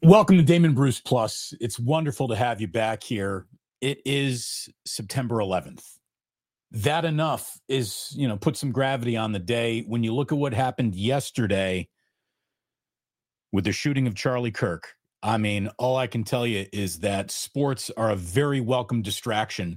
Welcome to Damon Bruce Plus. It's wonderful to have you back here. It is September 11th. That enough is, put some gravity on the day. When you look at what happened yesterday with the shooting of Charlie Kirk, I mean, all I can tell you is that sports are a very welcome distraction.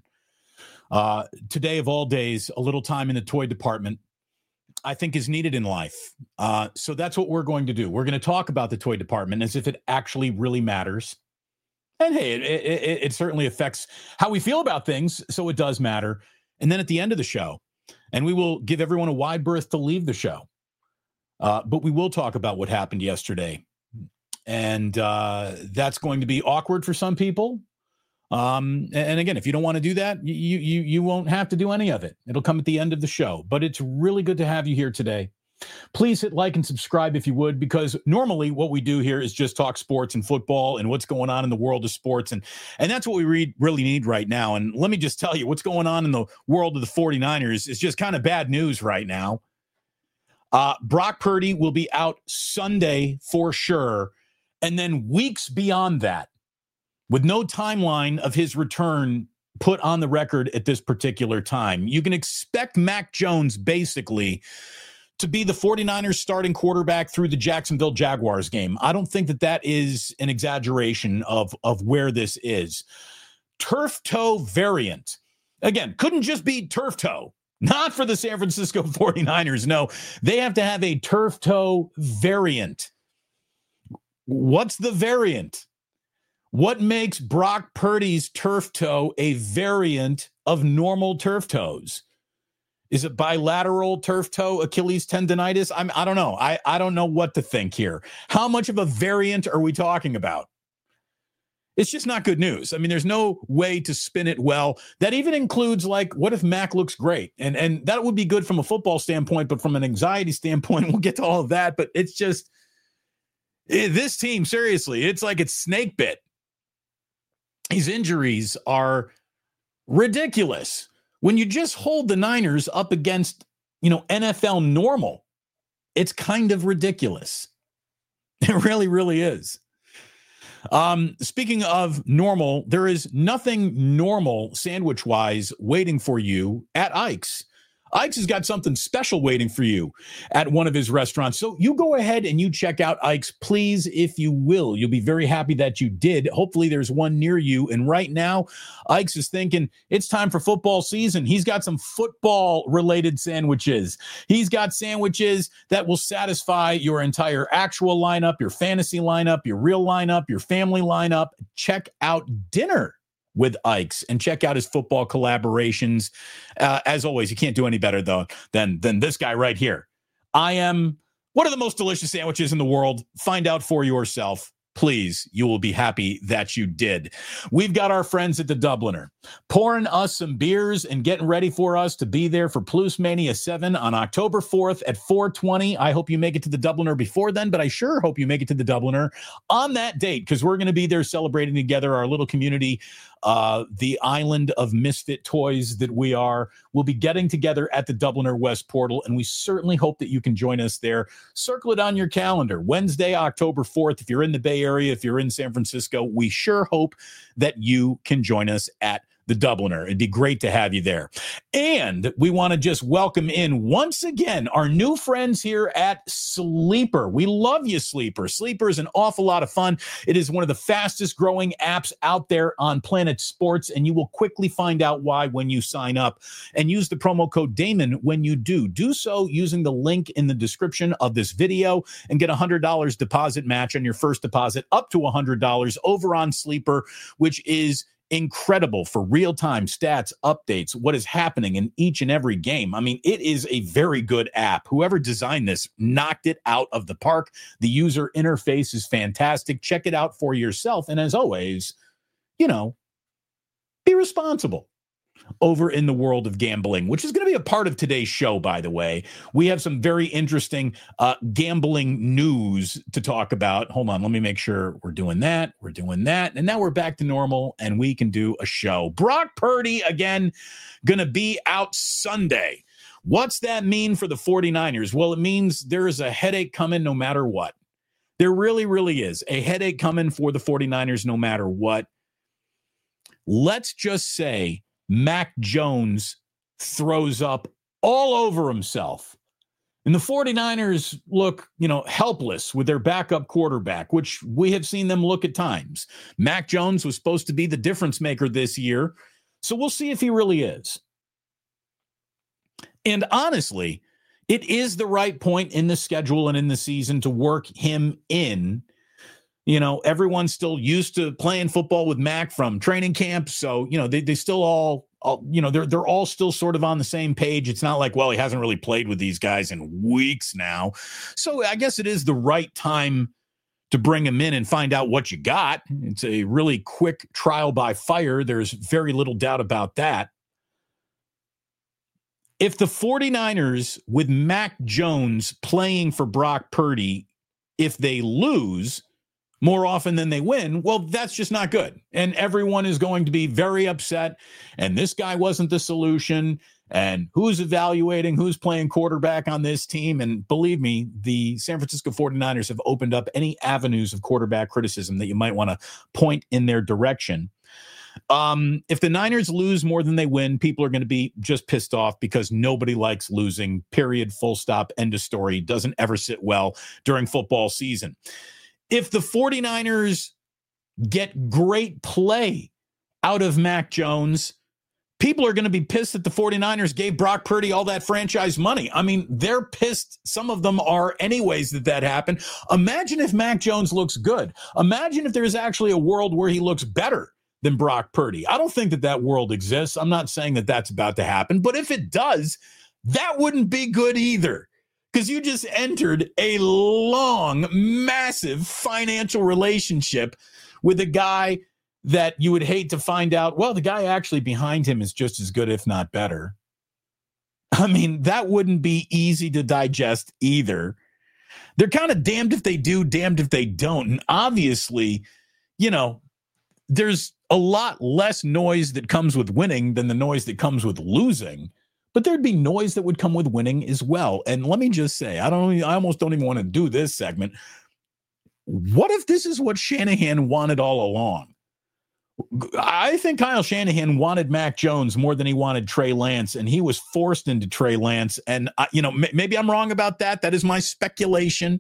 Today of all days, a little time in the toy department, I think, is needed in life. So that's what we're going to do. We're going to talk about the toy department as if it actually really matters. And hey, it certainly affects how we feel about things, so it does matter. And then at the end of the show, and we will give everyone a wide berth to leave the show, but we will talk about what happened yesterday. And that's going to be awkward for some people. And again, if you don't want to do that, you won't have to do any of it. It'll come at the end of the show. But it's really good to have you here today. Please hit like and subscribe if you would, because normally what we do here is just talk sports and football and what's going on in the world of sports. And that's what we really need right now. And let me just tell you, what's going on in the world of the 49ers is just kind of bad news right now. Brock Purdy will be out Sunday for sure. And then weeks beyond that, with no timeline of his return put on the record at this particular time. You can expect Mac Jones basically to be the 49ers starting quarterback through the Jacksonville Jaguars game. I don't think that is an exaggeration of where this is. Turf toe variant. Again, couldn't just be turf toe. Not for the San Francisco 49ers. No, they have to have a turf toe variant. What's the variant? What makes Brock Purdy's turf toe a variant of normal turf toes? Is it bilateral turf toe Achilles tendonitis? I don't know. I don't know what to think here. How much of a variant are we talking about? It's just not good news. I mean, there's no way to spin it well. That even includes, like, what if Mac looks great? And that would be good from a football standpoint, but from an anxiety standpoint, we'll get to all of that. But it's just, this team, seriously, it's like it's snake bit. These injuries are ridiculous. When you just hold the Niners up against, NFL normal, it's kind of ridiculous. It really, really is. Speaking of normal, there is nothing normal sandwich-wise waiting for you at Ike's. Ike's has got something special waiting for you at one of his restaurants. So you go ahead and you check out Ike's, please, if you will. You'll be very happy that you did. Hopefully there's one near you. And right now, Ike's is thinking it's time for football season. He's got some football-related sandwiches. He's got sandwiches that will satisfy your entire actual lineup, your fantasy lineup, your real lineup, your family lineup. Check out dinner with Ike's and check out his football collaborations. As always, you can't do any better though than this guy right here. What are the most delicious sandwiches in the world? Find out for yourself. Please, you will be happy that you did. We've got our friends at the Dubliner pouring us some beers and getting ready for us to be there for Plus Mania 7 on October 4th at 4:20. I hope you make it to the Dubliner before then, but I sure hope you make it to the Dubliner on that date, because we're going to be there celebrating together, our little community, the island of misfit toys that we are. We'll be getting together at the Dubliner West Portal, and we certainly hope that you can join us there. Circle it on your calendar. Wednesday, October 4th. If you're in the Bay Area, if you're in San Francisco, we sure hope that you can join us at the Dubliner. It'd be great to have you there. And we want to just welcome in once again our new friends here at Sleeper. We love you, Sleeper. Sleeper is an awful lot of fun. It is one of the fastest growing apps out there on Planet Sports, and you will quickly find out why when you sign up. And use the promo code Damon when you do. Do so using the link in the description of this video and get $100 deposit match on your first deposit up to $100 over on Sleeper, which is incredible for real-time stats, updates, what is happening in each and every game. I mean, it is a very good app. Whoever designed this knocked it out of the park. The user interface is fantastic. Check it out for yourself. And as always, be responsible over in the world of gambling, which is going to be a part of today's show, by the way. We have some very interesting gambling news to talk about. Hold on, let me make sure we're doing that. We're doing that. And now we're back to normal, and we can do a show. Brock Purdy, again, going to be out Sunday. What's that mean for the 49ers? Well, it means there is a headache coming no matter what. There really, really is a headache coming for the 49ers no matter what. Let's just say Mac Jones throws up all over himself. And the 49ers look, helpless with their backup quarterback, which we have seen them look at times. Mac Jones was supposed to be the difference maker this year, so we'll see if he really is. And honestly, it is the right point in the schedule and in the season to work him in. Everyone's still used to playing football with Mac from training camp. So, they still all they're all still sort of on the same page. It's not like, well, he hasn't really played with these guys in weeks now. So I guess it is the right time to bring him in and find out what you got. It's a really quick trial by fire. There's very little doubt about that. If the 49ers with Mac Jones playing for Brock Purdy, if they lose more often than they win, well, that's just not good. And everyone is going to be very upset. And this guy wasn't the solution. And who's evaluating, who's playing quarterback on this team? And believe me, the San Francisco 49ers have opened up any avenues of quarterback criticism that you might want to point in their direction. If the Niners lose more than they win, people are going to be just pissed off because nobody likes losing, period, full stop, end of story. Doesn't ever sit well during football season. If the 49ers get great play out of Mac Jones, people are going to be pissed that the 49ers gave Brock Purdy all that franchise money. I mean, they're pissed. Some of them are anyways that happened. Imagine if Mac Jones looks good. Imagine if there's actually a world where he looks better than Brock Purdy. I don't think that world exists. I'm not saying that that's about to happen, but if it does, that wouldn't be good either. Because you just entered a long, massive financial relationship with a guy that you would hate to find out, well, the guy actually behind him is just as good, if not better. I mean, that wouldn't be easy to digest either. They're kind of damned if they do, damned if they don't. And obviously, there's a lot less noise that comes with winning than the noise that comes with losing. But there'd be noise that would come with winning as well. And let me just say, I almost don't even want to do this segment. What if this is what Shanahan wanted all along? I think Kyle Shanahan wanted Mac Jones more than he wanted Trey Lance, and he was forced into Trey Lance. And, maybe I'm wrong about that. That is my speculation.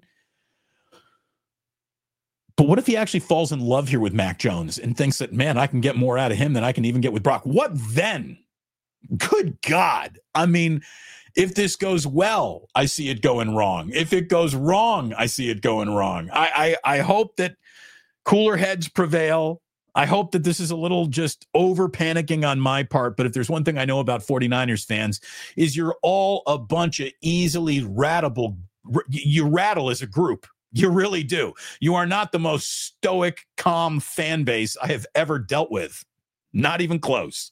But what if he actually falls in love here with Mac Jones and thinks that, man, I can get more out of him than I can even get with Brock? What then? Good God. I mean, if this goes well, I see it going wrong. If it goes wrong, I see it going wrong. I hope that cooler heads prevail. I hope that this is a little just over panicking on my part. But if there's one thing I know about 49ers fans is you're all a bunch of easily rattable. You rattle as a group. You really do. You are not the most stoic, calm fan base I have ever dealt with. Not even close.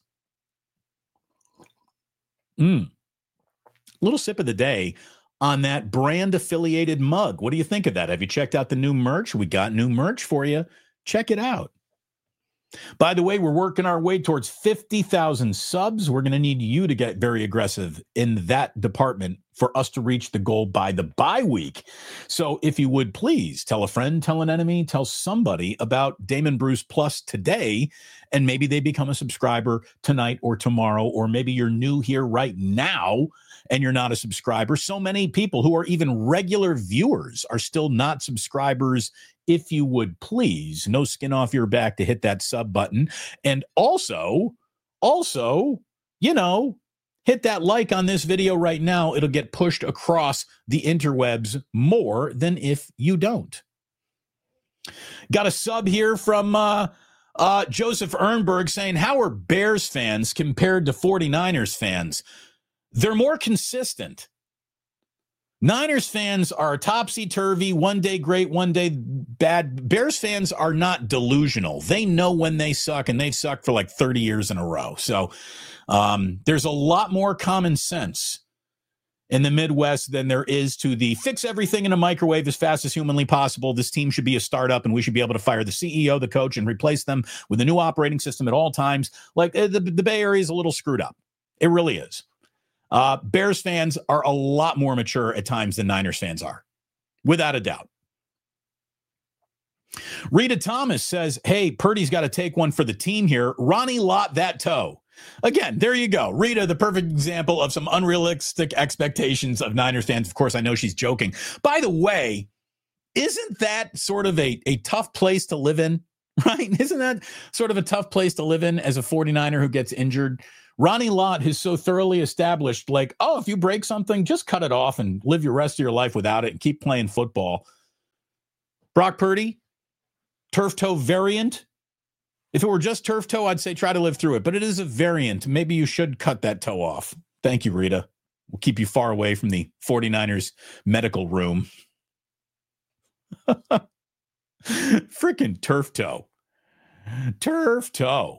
Little sip of the day on that brand affiliated mug. What do you think of that? Have you checked out the new merch? We got new merch for you. Check it out. By the way, we're working our way towards 50,000 subs. We're going to need you to get very aggressive in that department for us to reach the goal by the bye week. So if you would please tell a friend, tell an enemy, tell somebody about Damon Bruce Plus today, and maybe they become a subscriber tonight or tomorrow, or maybe you're new here right now and you're not a subscriber. So many people who are even regular viewers are still not subscribers. If you would please, no skin off your back to hit that sub button. And also, hit that like on this video right now. It'll get pushed across the interwebs more than if you don't. Got a sub here from Joseph Ernberg saying, how are Bears fans compared to 49ers fans? They're more consistent. Niners fans are topsy-turvy, one day great, one day bad. Bears fans are not delusional. They know when they suck, and they've sucked for like 30 years in a row. So there's a lot more common sense in the Midwest than there is to the fix everything in a microwave as fast as humanly possible. This team should be a startup, and we should be able to fire the CEO, the coach, and replace them with a new operating system at all times. Like the Bay Area is a little screwed up. It really is. Bears fans are a lot more mature at times than Niners fans are, without a doubt. Rita Thomas says, hey, Purdy's got to take one for the team here. Ronnie Lott that toe. Again, there you go. Rita, the perfect example of some unrealistic expectations of Niners fans. Of course, I know she's joking. By the way, isn't that sort of a tough place to live in, right? Isn't that sort of a tough place to live in as a 49er who gets injured? Ronnie Lott has so thoroughly established, like, oh, if you break something, just cut it off and live your rest of your life without it and keep playing football. Brock Purdy, turf toe variant. If it were just turf toe, I'd say try to live through it, but it is a variant. Maybe you should cut that toe off. Thank you, Rita. We'll keep you far away from the 49ers medical room. Freaking turf toe. Turf toe.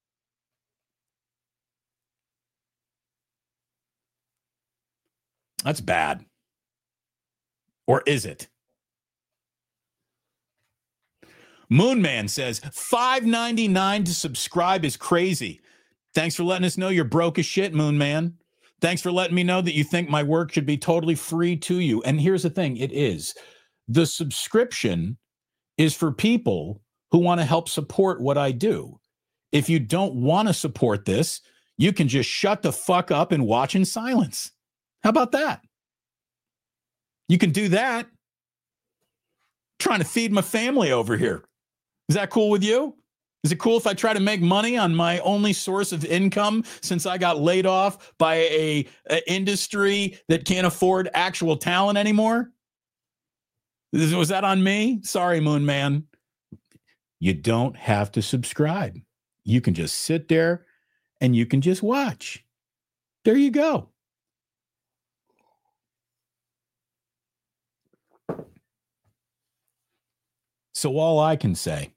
That's bad. Or is it? Moonman says, $5.99 to subscribe is crazy. Thanks for letting us know you're broke as shit, Moonman. Thanks for letting me know that you think my work should be totally free to you. And here's the thing, it is. The subscription is for people who want to help support what I do. If you don't want to support this, you can just shut the fuck up and watch in silence. How about that? You can do that. Trying to feed my family over here. Is that cool with you? Is it cool if I try to make money on my only source of income since I got laid off by a industry that can't afford actual talent anymore? Was that on me? Sorry, Moon Man. You don't have to subscribe. You can just sit there and you can just watch. There you go. So all I can say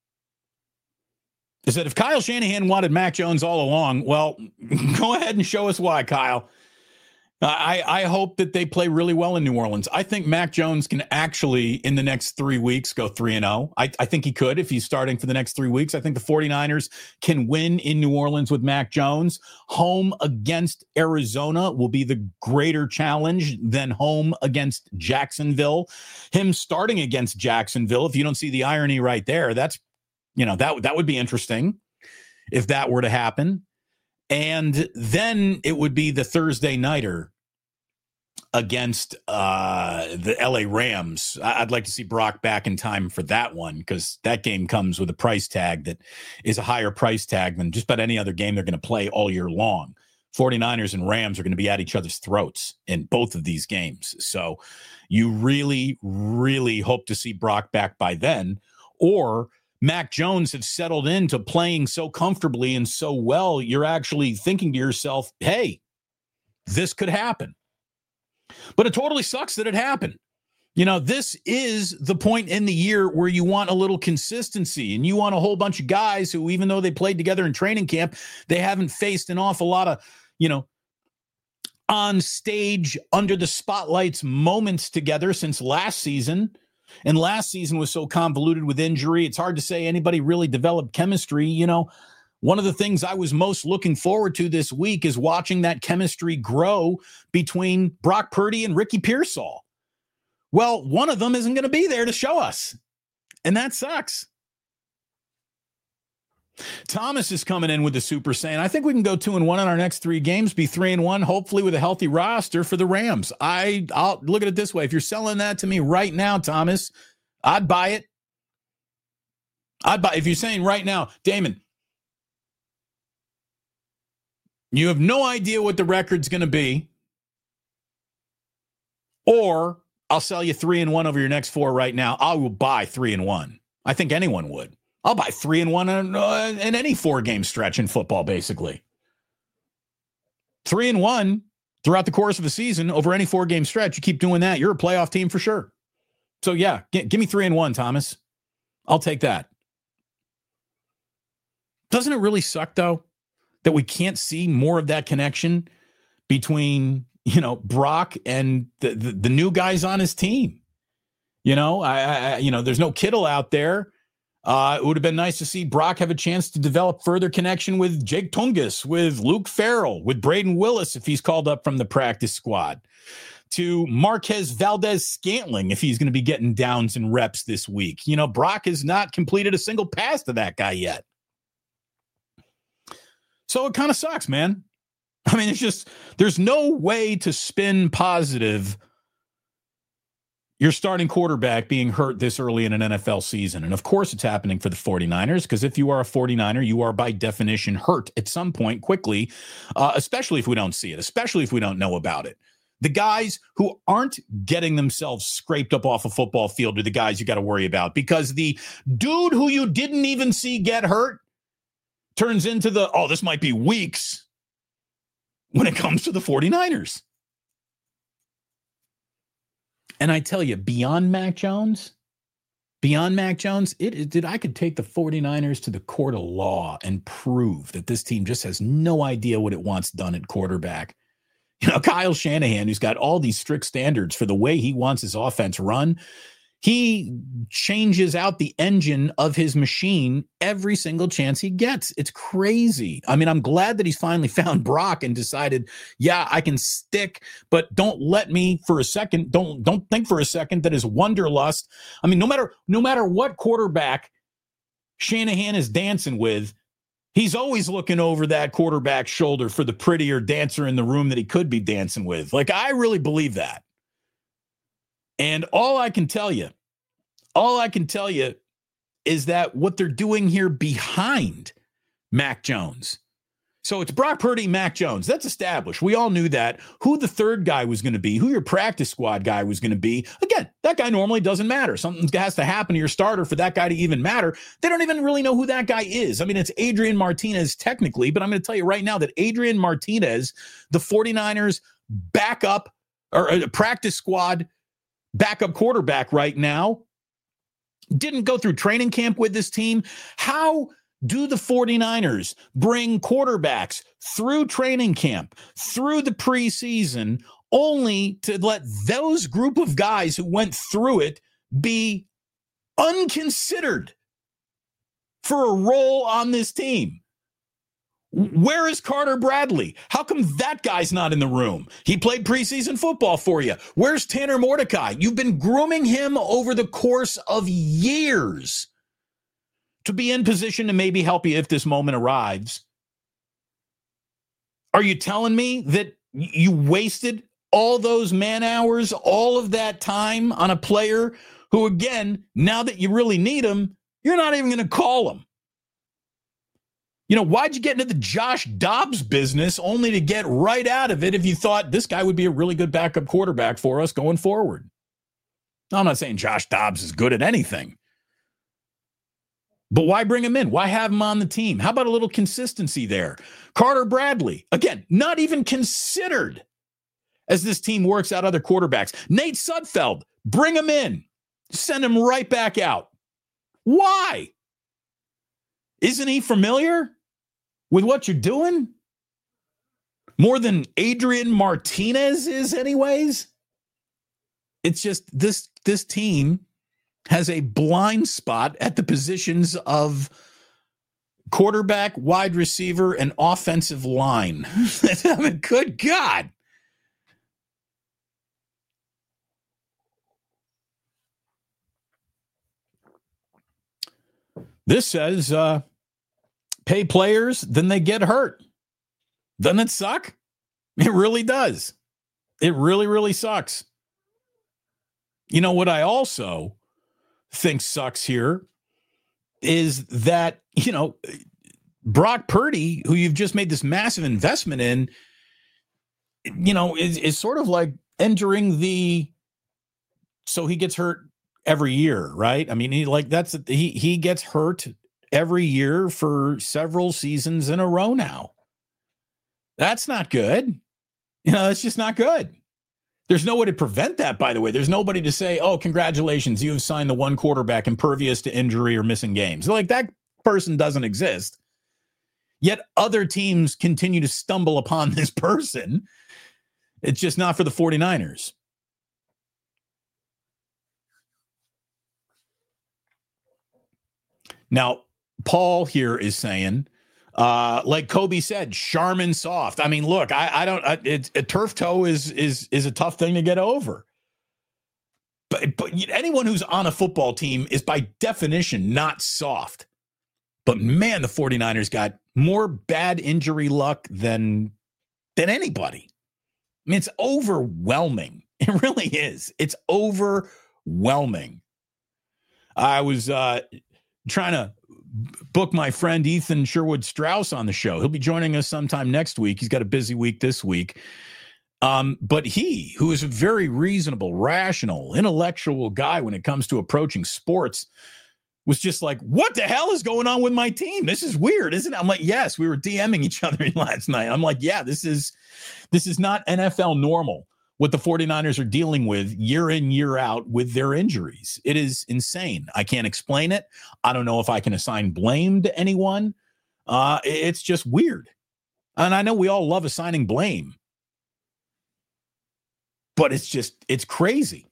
is that if Kyle Shanahan wanted Mac Jones all along, well, go ahead and show us why, Kyle. I hope that they play really well in New Orleans. I think Mac Jones can actually, in the next 3 weeks, go 3-0. I think he could if he's starting for the next 3 weeks. I think the 49ers can win in New Orleans with Mac Jones. Home against Arizona will be the greater challenge than home against Jacksonville. Him starting against Jacksonville, if you don't see the irony right there, that's, that would be interesting if that were to happen. And then it would be the Thursday nighter against the LA Rams. I'd like to see Brock back in time for that one because that game comes with a price tag that is a higher price tag than just about any other game they're going to play all year long. 49ers and Rams are going to be at each other's throats in both of these games. So you really, really hope to see Brock back by then, or Mac Jones have settled into playing so comfortably and so well, you're actually thinking to yourself, hey, this could happen. But it totally sucks that it happened. This is the point in the year where you want a little consistency and you want a whole bunch of guys who, even though they played together in training camp, they haven't faced an awful lot of, on stage, under the spotlights moments together since last season. And last season was so convoluted with injury, it's hard to say anybody really developed chemistry. One of the things I was most looking forward to this week is watching that chemistry grow between Brock Purdy and Ricky Pearsall. Well, one of them isn't going to be there to show us, and that sucks. Thomas is coming in with the super saying, I think we can go 2-1 on our next 3 games, be 3-1, hopefully with a healthy roster for the Rams. I'll look at it this way. If you're selling that to me right now, Thomas, I'd buy it. If you're saying right now, Damon, you have no idea what the record's going to be, or I'll sell you 3-1 over your next 4 right now. I will buy 3-1. I think anyone would. I'll buy 3-1 in any 4-game stretch in football, basically. 3-1 throughout the course of a season over any 4-game stretch. You keep doing that, you're a playoff team for sure. So, yeah, give me 3-1, Thomas. I'll take that. Doesn't it really suck, though, that we can't see more of that connection between, Brock and the new guys on his team? There's no Kittle out there. It would have been nice to see Brock have a chance to develop further connection with Jake Tungus, with Luke Farrell, with Braden Willis if he's called up from the practice squad. to Marquez Valdez-Scantling if he's going to be getting downs and reps this week. You know, Brock has not completed a single pass to that guy yet. So it kind of sucks, man. I mean, it's just, there's no way to spin positive your starting quarterback being hurt this early in an NFL season. And of course it's happening for the 49ers, because if you are a 49er, you are by definition hurt at some point quickly, especially if we don't see it, especially if we don't know about it. The guys who aren't getting themselves scraped up off a football field are the guys you got to worry about, because the dude who you didn't even see get hurt turns into this might be weeks when it comes to the 49ers. And I tell you, beyond Mac Jones, I could take the 49ers to the court of law and prove that this team just has no idea what it wants done at quarterback. You know, Kyle Shanahan, who's got all these strict standards for the way he wants his offense run, he changes out the engine of his machine every single chance he gets. It's crazy. I mean, I'm glad that he's finally found Brock and decided, yeah, I can stick, but don't let me for a second. Don't think for a second that his wanderlust. I mean, no matter what quarterback Shanahan is dancing with, he's always looking over that quarterback's shoulder for the prettier dancer in the room that he could be dancing with. Like, I really believe that. And all I can tell you is that what they're doing here behind Mac Jones. So it's Brock Purdy, Mac Jones. That's established. We all knew that. Who the third guy was going to be, who your practice squad guy was going to be. Again, that guy normally doesn't matter. Something has to happen to your starter for that guy to even matter. They don't even really know who that guy is. I mean, it's Adrian Martinez technically, but I'm going to tell you right now that Adrian Martinez, the 49ers backup or practice squad backup quarterback right now, didn't go through training camp with this team. How do the 49ers bring quarterbacks through training camp, through the preseason, only to let those group of guys who went through it be unconsidered for a role on this team? Where is Carter Bradley? How come that guy's not in the room? He played preseason football for you. Where's Tanner Mordecai? You've been grooming him over the course of years to be in position to maybe help you if this moment arrives. Are you telling me that you wasted all those man hours, all of that time on a player who, again, now that you really need him, you're not even going to call him? You know, why'd you get into the Josh Dobbs business only to get right out of it if you thought this guy would be a really good backup quarterback for us going forward? I'm not saying Josh Dobbs is good at anything, but why bring him in? Why have him on the team? How about a little consistency there? Carter Bradley, again, not even considered as this team works out other quarterbacks. Nate Sudfeld, bring him in. Send him right back out. Why? Isn't he familiar with what you're doing? More than Adrian Martinez is anyways. It's just this team has a blind spot at the positions of quarterback, wide receiver, and offensive line. I mean, good God. This says pay players, then they get hurt. Doesn't it suck? It really does. It really, really sucks. You know what I also think sucks here is that, you know, Brock Purdy, who you've just made this massive investment in, you know, is sort of like entering so he gets hurt every year, right? I mean, he gets hurt every year for several seasons in a row now. That's not good. You know, that's just not good. There's no way to prevent that, by the way. There's nobody to say, oh, congratulations, you have signed the one quarterback impervious to injury or missing games. Like, that person doesn't exist. Yet other teams continue to stumble upon this person. It's just not for the 49ers. Now, Paul here is saying, Like Kobe said, Charmin soft. I mean, look, I don't. A turf toe is a tough thing to get over. But anyone who's on a football team is by definition not soft. But man, the 49ers got more bad injury luck than anybody. I mean, it's overwhelming. It really is. It's overwhelming. I was trying to book my friend Ethan Sherwood Strauss on the show. He'll be joining us sometime next week. He's got a busy week this week. But he, who is a very reasonable, rational, intellectual guy when it comes to approaching sports, was just like, what the hell is going on with my team? This is weird, isn't it? I'm like, yes, we were DMing each other last night. I'm like, yeah, this is not NFL normal, what the 49ers are dealing with year in, year out with their injuries. It is insane. I can't explain it. I don't know if I can assign blame to anyone. It's just weird. And I know we all love assigning blame, but it's crazy.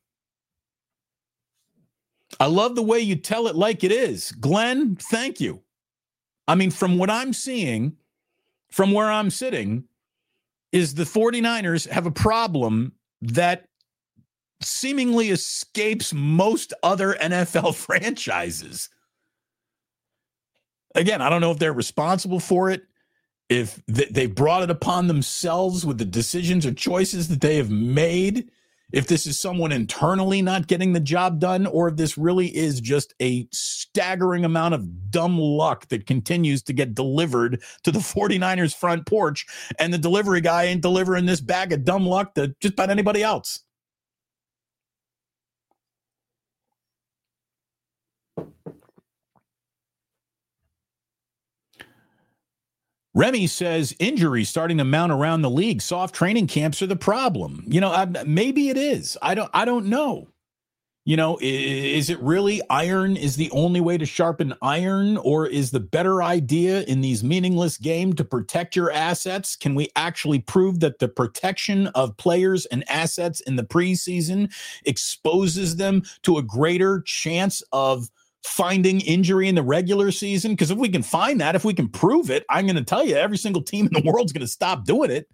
I love the way you tell it like it is. Glenn, thank you. I mean, from what I'm seeing, from where I'm sitting, is the 49ers have a problem that seemingly escapes most other NFL franchises. Again, I don't know if they're responsible for it, if they brought it upon themselves with the decisions or choices that they have made, if this is someone internally not getting the job done, or if this really is just a staggering amount of dumb luck that continues to get delivered to the 49ers front porch, and the delivery guy ain't delivering this bag of dumb luck to just about anybody else. Remy says injuries starting to mount around the league. Soft training camps are the problem. You know, maybe it is. I don't know. You know, is it really iron is the only way to sharpen iron, or is the better idea in these meaningless games to protect your assets? Can we actually prove that the protection of players and assets in the preseason exposes them to a greater chance of finding injury in the regular season? Because if we can find that, if we can prove it, I'm going to tell you, every single team in the world is going to stop doing it.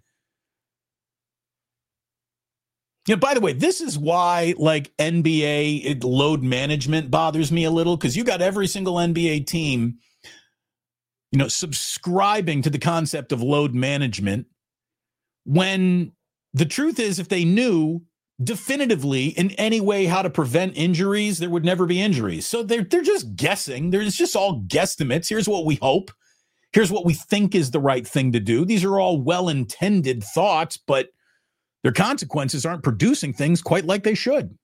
You know, by the way, this is why like NBA load management bothers me a little, because you got every single NBA team, you know, subscribing to the concept of load management, when the truth is, if they knew definitively in any way how to prevent injuries, there would never be injuries. So they're just guessing. There's just all guesstimates. Here's what we hope. Here's what we think is the right thing to do. These are all well-intended thoughts, but their consequences aren't producing things quite like they should.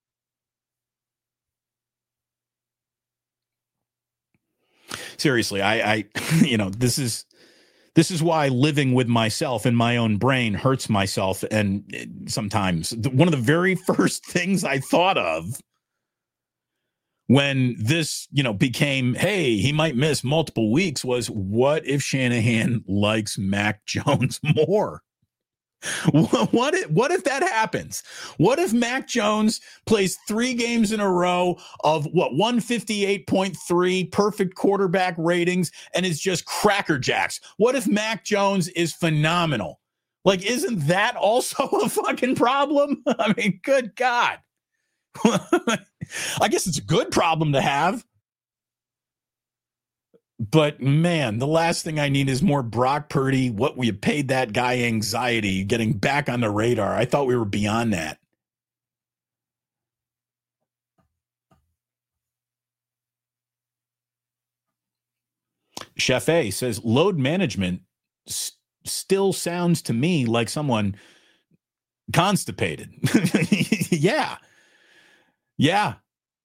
Seriously, I you know, this is why living with myself in my own brain hurts myself. And sometimes one of the very first things I thought of when this, you know, became, hey, he might miss multiple weeks, was, what if Shanahan likes Mac Jones more? What if that happens? What if Mac Jones plays 3 games in a row of 158.3 perfect quarterback ratings and is just cracker jacks? What if Mac Jones is phenomenal? Like, isn't that also a fucking problem? I mean, good God. I guess it's a good problem to have. But man, the last thing I need is more Brock Purdy, what we paid that guy anxiety, getting back on the radar. I thought we were beyond that. Chef A says load management still sounds to me like someone constipated. Yeah. Yeah.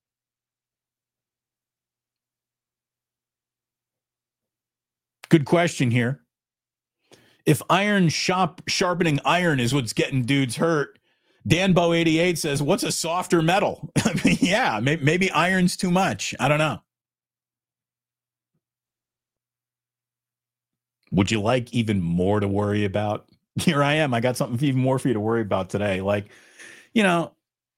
Good question here. If sharpening iron is what's getting dudes hurt, Danbo88 says, what's a softer metal? I mean, yeah, maybe iron's too much. I don't know. Would you like even more to worry about? Here I am. I got something even more for you to worry about today. Like, you know,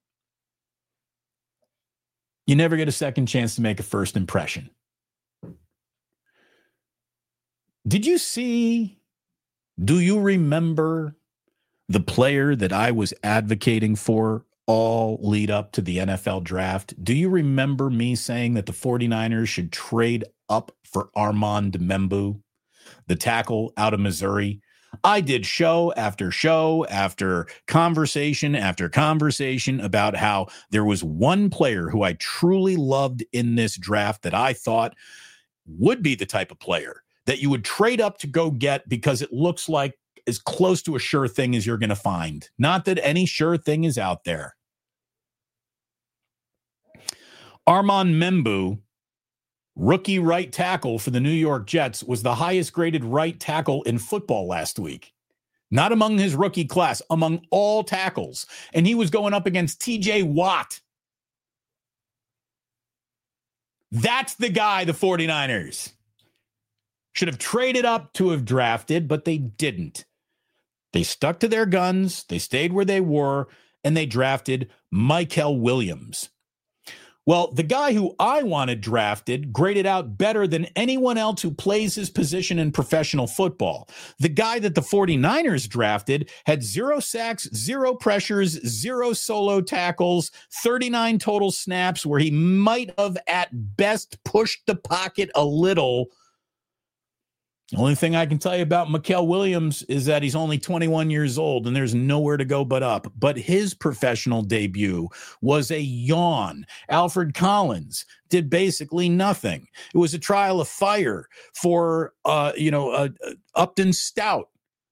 you never get a second chance to make a first impression. Did you see, do you remember the player that I was advocating for all lead up to the NFL draft? Do you remember me saying that the 49ers should trade up for Armand Membou, the tackle out of Missouri? I did show after conversation after conversation about how there was one player who I truly loved in this draft that I thought would be the type of player that you would trade up to go get because it looks like as close to a sure thing as you're going to find. Not that any sure thing is out there. Armand Membou, rookie right tackle for the New York Jets, was the highest graded right tackle in football last week. Not among his rookie class, among all tackles. And he was going up against TJ Watt. That's the guy the 49ers should have traded up to have drafted, but they didn't. They stuck to their guns, they stayed where they were, and they drafted Mykel Williams. Well, the guy who I wanted drafted graded out better than anyone else who plays his position in professional football. The guy that the 49ers drafted had 0 sacks, 0 pressures, 0 solo tackles, 39 total snaps where he might have at best pushed the pocket a little. The only thing I can tell you about Mykel Williams is that he's only 21 years old and there's nowhere to go but up. But his professional debut was a yawn. Alfred Collins did basically nothing. It was a trial of fire for, Upton Stout.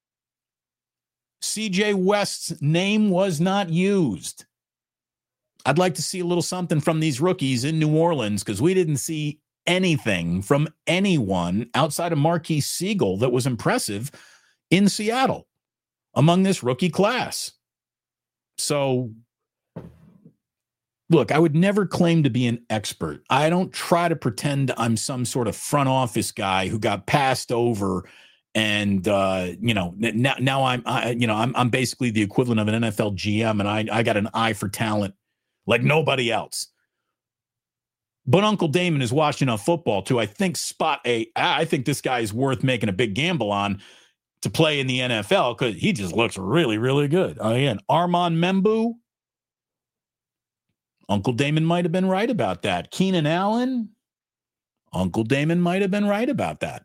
CJ West's name was not used. I'd like to see a little something from these rookies in New Orleans because we didn't see anything from anyone outside of Marquise Siegel that was impressive in Seattle among this rookie class. So, look, I would never claim to be an expert. I don't try to pretend I'm some sort of front office guy who got passed over and now I'm basically the equivalent of an NFL GM, and I got an eye for talent like nobody else. But Uncle Damon is watching on football too. I think I think this guy is worth making a big gamble on to play in the NFL because he just looks really, really good. Again, Armand Membou. Uncle Damon might have been right about that. Keenan Allen. Uncle Damon might have been right about that.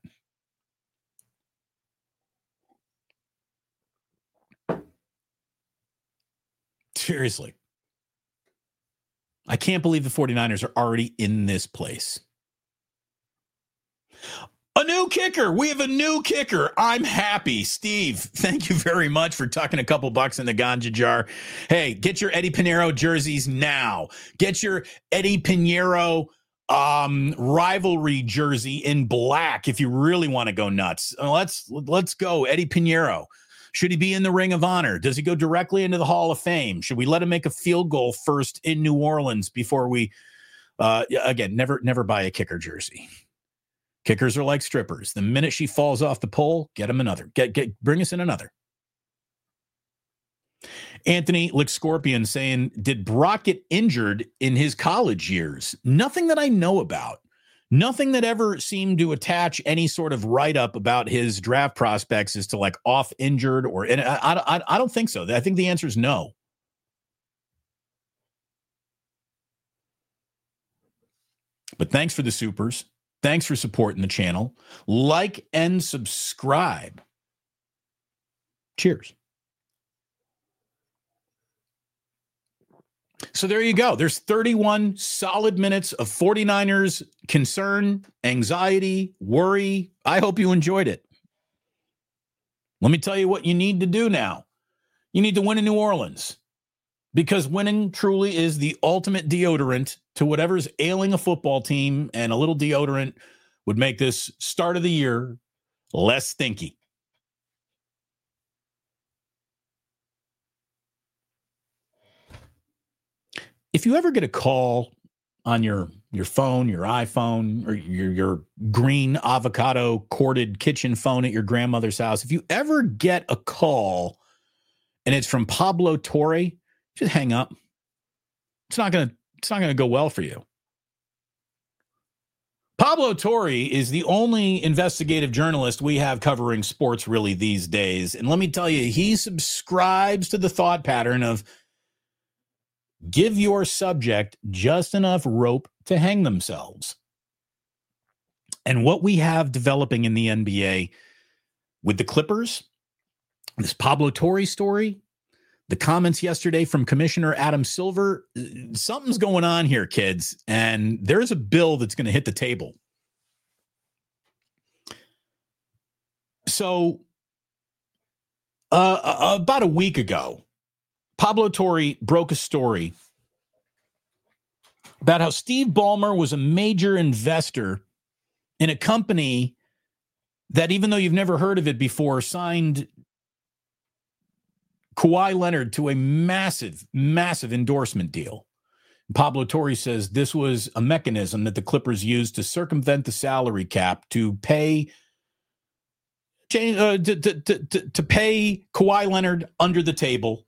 Seriously. I can't believe the 49ers are already in this place. A new kicker. We have a new kicker. I'm happy. Steve, thank you very much for tucking a couple bucks in the ganja jar. Hey, get your Eddie Pinheiro jerseys now. Get your Eddie Pinheiro rivalry jersey in black if you really want to go nuts. Let's go, Eddie Pinheiro. Should he be in the Ring of Honor? Does he go directly into the Hall of Fame? Should we let him make a field goal first in New Orleans before we, again, never buy a kicker jersey. Kickers are like strippers. The minute she falls off the pole, get him another. Bring us in another. Anthony Lickscorpion saying, did Brock get injured in his college years? Nothing that I know about. Nothing that ever seemed to attach any sort of write-up about his draft prospects as to like off injured or I don't think so. I think the answer is no. But thanks for the supers. Thanks for supporting the channel. Like and subscribe. Cheers. So there you go. There's 31 solid minutes of 49ers concern, anxiety, worry. I hope you enjoyed it. Let me tell you what you need to do now. You need to win in New Orleans because winning truly is the ultimate deodorant to whatever's ailing a football team, and a little deodorant would make this start of the year less stinky. If you ever get a call on your phone, your iPhone, or your green avocado corded kitchen phone at your grandmother's house, if you ever get a call and it's from Pablo Torre, just hang up. It's not gonna go well for you. Pablo Torre is the only investigative journalist we have covering sports really these days. And let me tell you, he subscribes to the thought pattern of give your subject just enough rope to hang themselves. And what we have developing in the NBA with the Clippers, this Pablo Torre story, the comments yesterday from Commissioner Adam Silver, something's going on here, kids, and there's a bill that's going to hit the table. So about a week ago, Pablo Torre broke a story about how Steve Ballmer was a major investor in a company that, even though you've never heard of it before, signed Kawhi Leonard to a massive, massive endorsement deal. Pablo Torre says this was a mechanism that the Clippers used to circumvent the salary cap to pay to pay Kawhi Leonard under the table.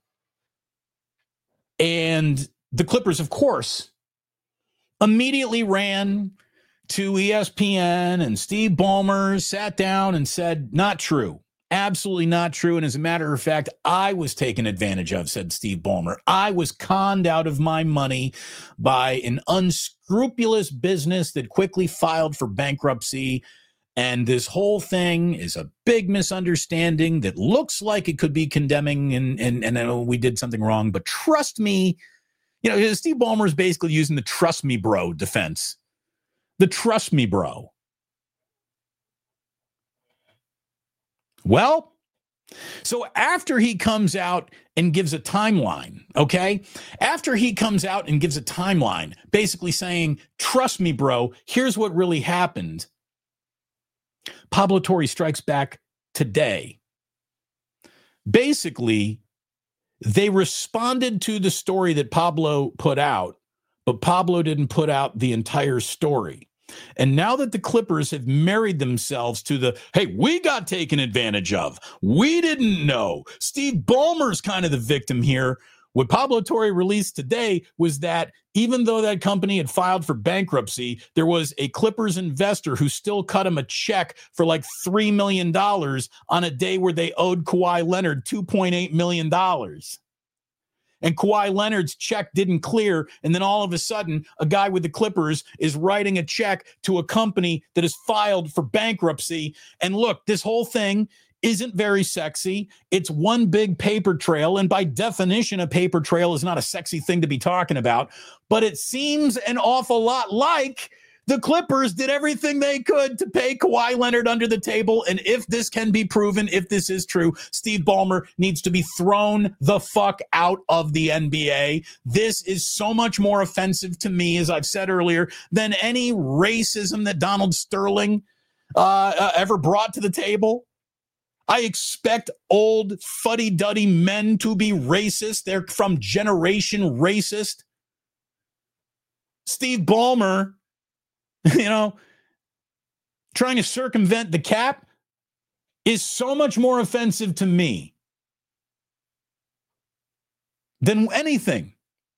And the Clippers, of course, immediately ran to ESPN, and Steve Ballmer sat down and said, not true. Absolutely not true. And as a matter of fact, I was taken advantage of, said Steve Ballmer. I was conned out of my money by an unscrupulous business that quickly filed for bankruptcy. And this whole thing is a big misunderstanding that looks like it could be condemning and we did something wrong. But trust me, Steve Ballmer is basically using the trust me bro defense. The trust me bro. Well, so after he comes out and gives a timeline, okay? After he comes out and gives a timeline, basically saying, trust me, bro, here's what really happened. Pablo Torre strikes back today. Basically, they responded to the story that Pablo put out, but Pablo didn't put out the entire story. And now that the Clippers have married themselves to the, hey, we got taken advantage of, we didn't know, Steve Ballmer's kind of the victim here. What Pablo Torre released today was that even though that company had filed for bankruptcy, there was a Clippers investor who still cut him a check for like $3 million on a day where they owed Kawhi Leonard $2.8 million. And Kawhi Leonard's check didn't clear. And then all of a sudden, a guy with the Clippers is writing a check to a company that is filed for bankruptcy. And look, this whole thing isn't very sexy. It's one big paper trail. And by definition, a paper trail is not a sexy thing to be talking about. But it seems an awful lot like the Clippers did everything they could to pay Kawhi Leonard under the table. And if this can be proven, if this is true, Steve Ballmer needs to be thrown the fuck out of the NBA. This is so much more offensive to me, as I've said earlier, than any racism that Donald Sterling ever brought to the table. I expect old fuddy-duddy men to be racist. They're from Generation Racist. Steve Ballmer, trying to circumvent the cap is so much more offensive to me than anything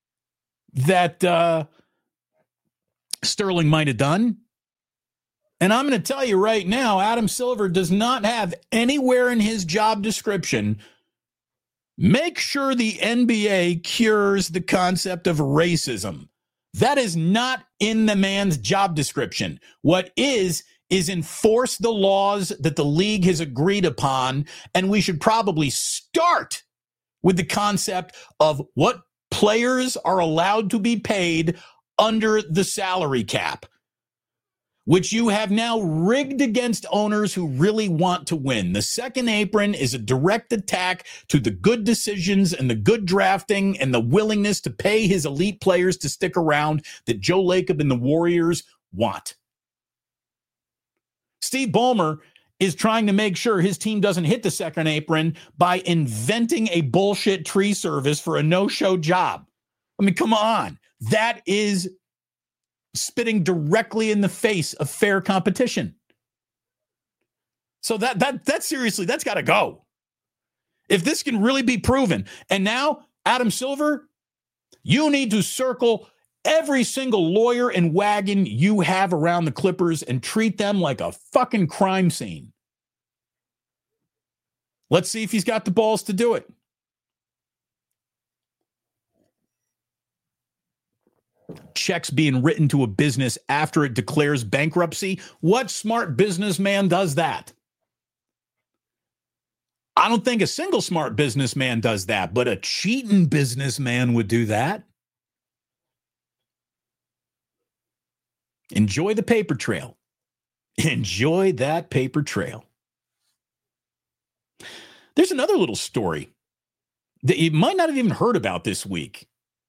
that Sterling might have done. And I'm going to tell you right now, Adam Silver does not have anywhere in his job description, make sure the NBA cures the concept of racism. That is not in the man's job description. What is enforce the laws that the league has agreed upon. And we should probably start with the concept of what players are allowed to be paid under the salary cap, which you have now rigged against owners who really want to win. The second apron is a direct attack to the good decisions and the good drafting and the willingness to pay his elite players to stick around that Joe Lacob and the Warriors want. Steve Ballmer is trying to make sure his team doesn't hit the second apron by inventing a bullshit tree service for a no-show job. I mean, come on. That is spitting directly in the face of fair competition. So that seriously, that's got to go. If this can really be proven. And now, Adam Silver, you need to circle every single lawyer and wagon you have around the Clippers and treat them like a fucking crime scene. Let's see if he's got the balls to do it. Checks being written to a business after it declares bankruptcy. What smart businessman does that? I don't think a single smart businessman does that, but a cheating businessman would do that. Enjoy the paper trail. Enjoy that paper trail. There's another little story that you might not have even heard about this week.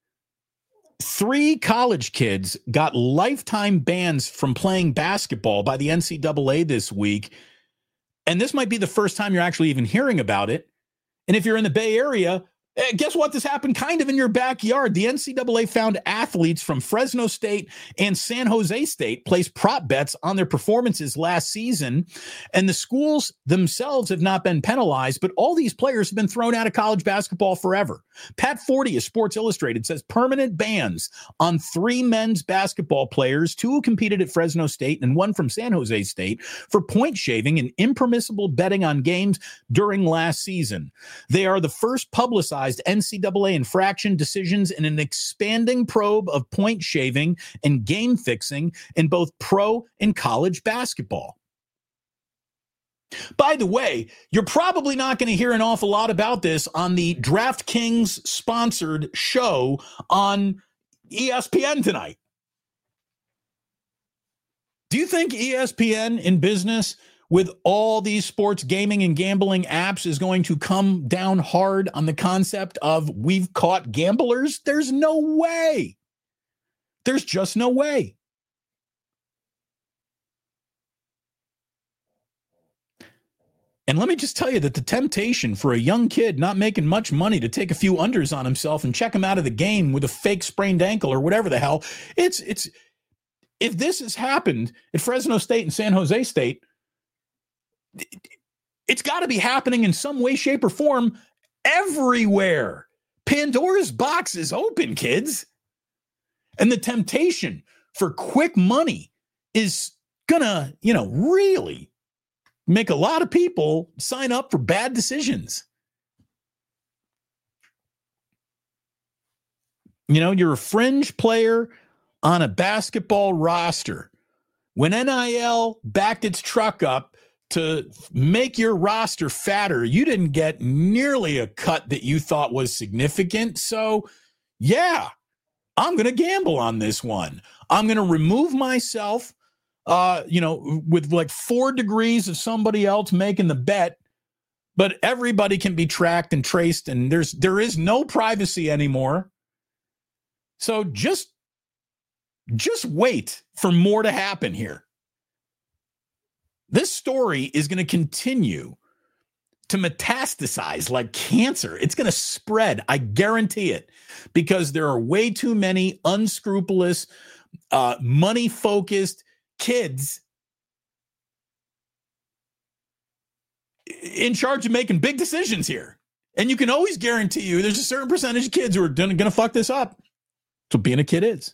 3 college kids got lifetime bans from playing basketball by the NCAA this week. And this might be the first time you're actually even hearing about it. And if you're in the Bay Area, guess what? This happened kind of in your backyard. The NCAA found athletes from Fresno State and San Jose State placed prop bets on their performances last season. And the schools themselves have not been penalized, but all these players have been thrown out of college basketball forever. Pat Forty of Sports Illustrated says permanent bans on 3 men's basketball players, 2 who competed at Fresno State and 1 from San Jose State, for point shaving and impermissible betting on games during last season. They are the first publicized NCAA infraction decisions in an expanding probe of point shaving and game fixing in both pro and college basketball. By the way, you're probably not going to hear an awful lot about this on the DraftKings sponsored show on ESPN tonight. Do you think ESPN in business with all these sports gaming and gambling apps is going to come down hard on the concept of we've caught gamblers? There's no way. There's just no way. And let me just tell you that the temptation for a young kid not making much money to take a few unders on himself and check him out of the game with a fake sprained ankle or whatever the hell, it's if this has happened at Fresno State and San Jose State, it's got to be happening in some way, shape, or form everywhere. Pandora's box is open, kids. And the temptation for quick money is gonna, really make a lot of people sign up for bad decisions. You're a fringe player on a basketball roster. When NIL backed its truck up to make your roster fatter, you didn't get nearly a cut that you thought was significant. So, yeah, I'm going to gamble on this one. I'm going to remove myself, with like 4 degrees of somebody else making the bet, but everybody can be tracked and traced, and there is no privacy anymore. So just wait for more to happen here. This story is going to continue to metastasize like cancer. It's going to spread. I guarantee it, because there are way too many unscrupulous, money-focused kids in charge of making big decisions here. And you can always guarantee you there's a certain percentage of kids who are going to fuck this up. That's what being a kid is.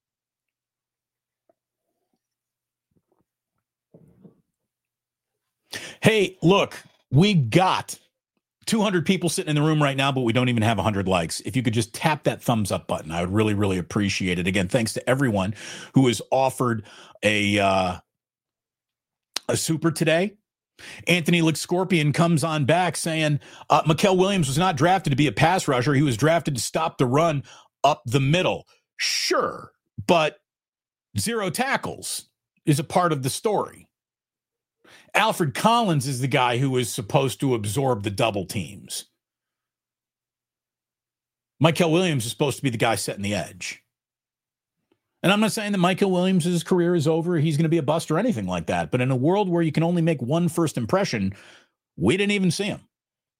Hey, look, we got 200 people sitting in the room right now, but we don't even have 100 likes. If you could just tap that thumbs up button, I would really, really appreciate it. Again, thanks to everyone who has offered a super today. Anthony Scorpion comes on back saying Mikal Williams was not drafted to be a pass rusher. He was drafted to stop the run up the middle. Sure, but 0 tackles is a part of the story. Alfred Collins is the guy who is supposed to absorb the double teams. Mikal Williams is supposed to be the guy setting the edge. And I'm not saying that Mikal Williams' career is over, he's going to be a bust or anything like that. But in a world where you can only make one first impression, we didn't even see him.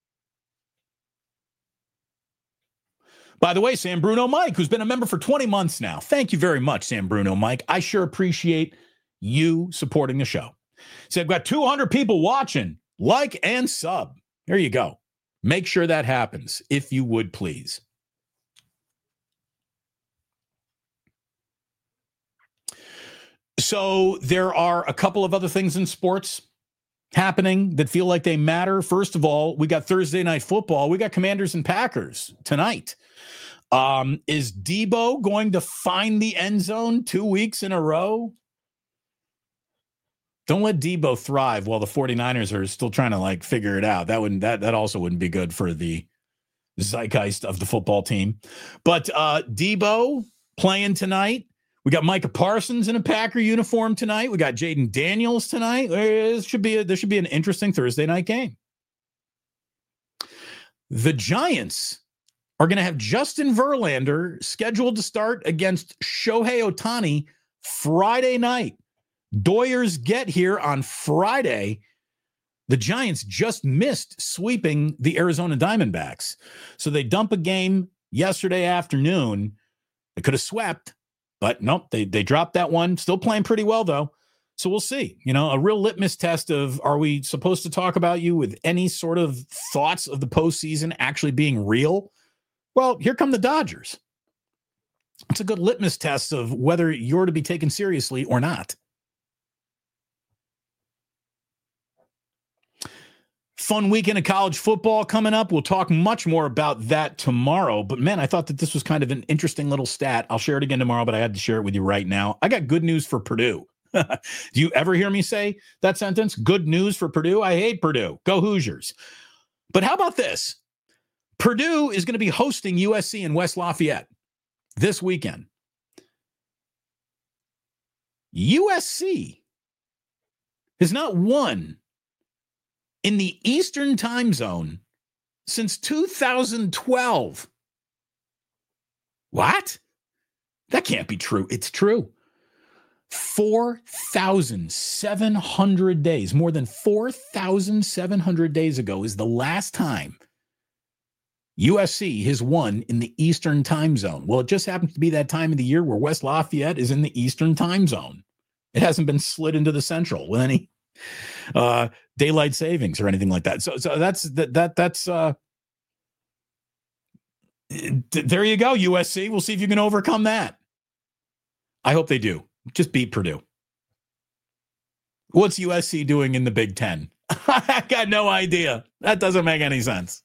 By the way, San Bruno Mike, who's been a member for 20 months now. Thank you very much, San Bruno Mike. I sure appreciate you supporting the show. So I've got 200 people watching. Like and sub. There you go. Make sure that happens, if you would, please. So there are a couple of other things in sports happening that feel like they matter. First of all, we got Thursday night football. We got Commanders and Packers tonight. Is Debo going to find the end zone 2 weeks in a row? Don't let Debo thrive while the 49ers are still trying to figure it out. That also wouldn't be good for the zeitgeist of the football team. But Debo playing tonight. We got Micah Parsons in a Packer uniform tonight. We got Jaden Daniels tonight. There should be an interesting Thursday night game. The Giants are going to have Justin Verlander scheduled to start against Shohei Ohtani Friday night. Doyers get here on Friday. The Giants just missed sweeping the Arizona Diamondbacks. So they dump a game yesterday afternoon. They could have swept, but nope, they dropped that one. Still playing pretty well, though. So we'll see. A real litmus test of, are we supposed to talk about you with any sort of thoughts of the postseason actually being real? Well, here come the Dodgers. It's a good litmus test of whether you're to be taken seriously or not. Fun weekend of college football coming up. We'll talk much more about that tomorrow. But, man, I thought that this was kind of an interesting little stat. I'll share it again tomorrow, but I had to share it with you right now. I got good news for Purdue. Do you ever hear me say that sentence? Good news for Purdue? I hate Purdue. Go Hoosiers. But how about this? Purdue is going to be hosting USC in West Lafayette this weekend. USC has not won in the Eastern time zone since 2012. What? That can't be true. It's true. 4,700 days, more than 4,700 days ago is the last time USC has won in the Eastern time zone. Well, it just happens to be that time of the year where West Lafayette is in the Eastern time zone. It hasn't been slid into the Central with any daylight savings or anything like that. So that's there you go, USC. We'll see if you can overcome that. I hope they do. Just beat Purdue. What's USC doing in the Big Ten? I got no idea. That doesn't make any sense.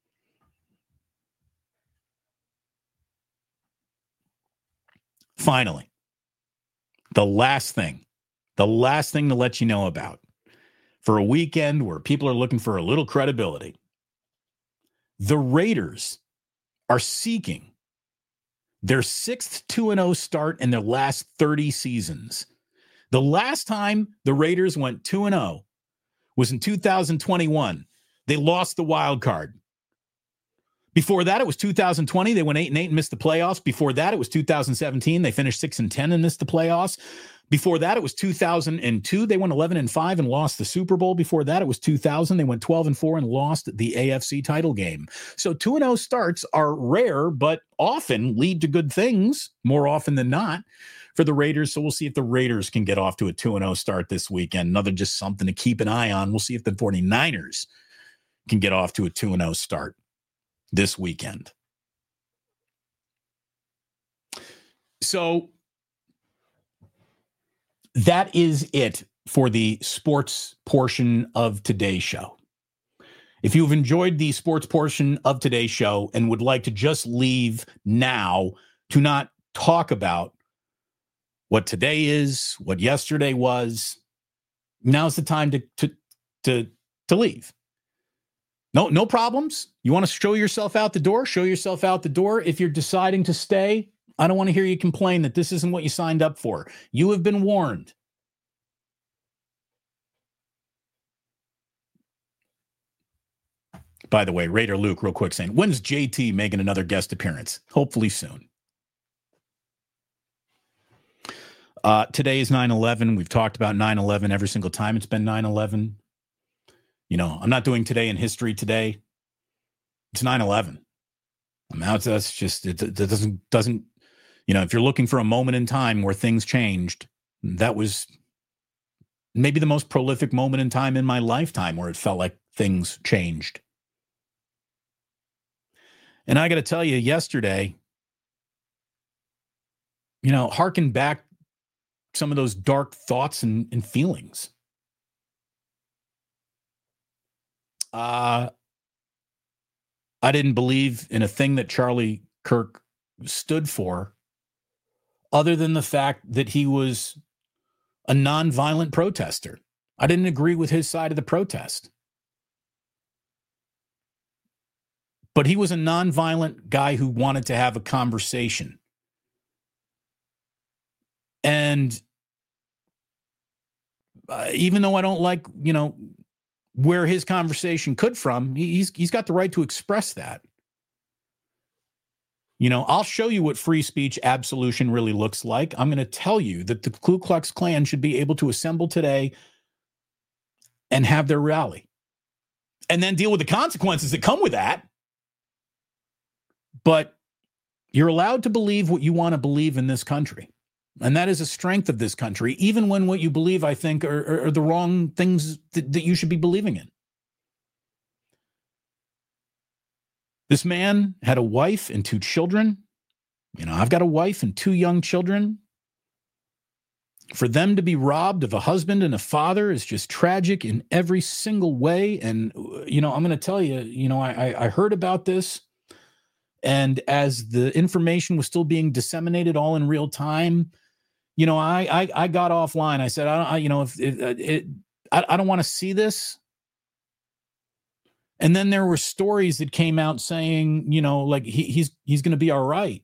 Finally, the last thing to let you know about for a weekend where people are looking for a little credibility. The Raiders are seeking their 6th 2-0 start in their last 30 seasons. The last time the Raiders went 2-0 was in 2021. They lost the wild card. Before that, it was 2020. They went 8-8 and missed the playoffs. Before that, it was 2017. They finished 6-10 and missed the playoffs. Before that, it was 2002. They went 11-5 and lost the Super Bowl. Before that, it was 2000. They went 12-4 and lost the AFC title game. So 2-0 starts are rare, but often lead to good things, more often than not, for the Raiders. So we'll see if the Raiders can get off to a 2-0 start this weekend. Another just something to keep an eye on. We'll see if the 49ers can get off to a 2-0 start this weekend. So that is it for the sports portion of today's show. If you've enjoyed the sports portion of today's show and would like to just leave now to not talk about what today is, what yesterday was, now's the time to leave. No problems. You want to show yourself out the door? Show yourself out the door. If you're deciding to stay, I don't want to hear you complain that this isn't what you signed up for. You have been warned. By the way, Raider Luke, real quick, saying, when's JT making another guest appearance? Hopefully soon. Today is 9/11. We've talked about 9/11 every single time it's been 9/11. I'm not doing today in history today. It's 9/11. That's just, it doesn't, if you're looking for a moment in time where things changed, that was maybe the most prolific moment in time in my lifetime where it felt like things changed. And I got to tell you, yesterday, harken back some of those dark thoughts and feelings. I didn't believe in a thing that Charlie Kirk stood for, other than the fact that he was a nonviolent protester. I didn't agree with his side of the protest. But he was a nonviolent guy who wanted to have a conversation. And even though I don't like, where his conversation could from, he's got the right to express that. I'll show you what free speech absolution really looks like. I'm going to tell you that the Ku Klux Klan should be able to assemble today and have their rally, and then deal with the consequences that come with that. But you're allowed to believe what you want to believe in this country. And that is a strength of this country, even when what you believe, I think, are the wrong things that you should be believing in. This man had a wife and 2 children. I've got a wife and 2 young children. For them to be robbed of a husband and a father is just tragic in every single way. And, I'm going to tell you, I heard about this. And as the information was still being disseminated all in real time, I got offline. I said, I don't want to see this. And then there were stories that came out saying, like he's going to be all right,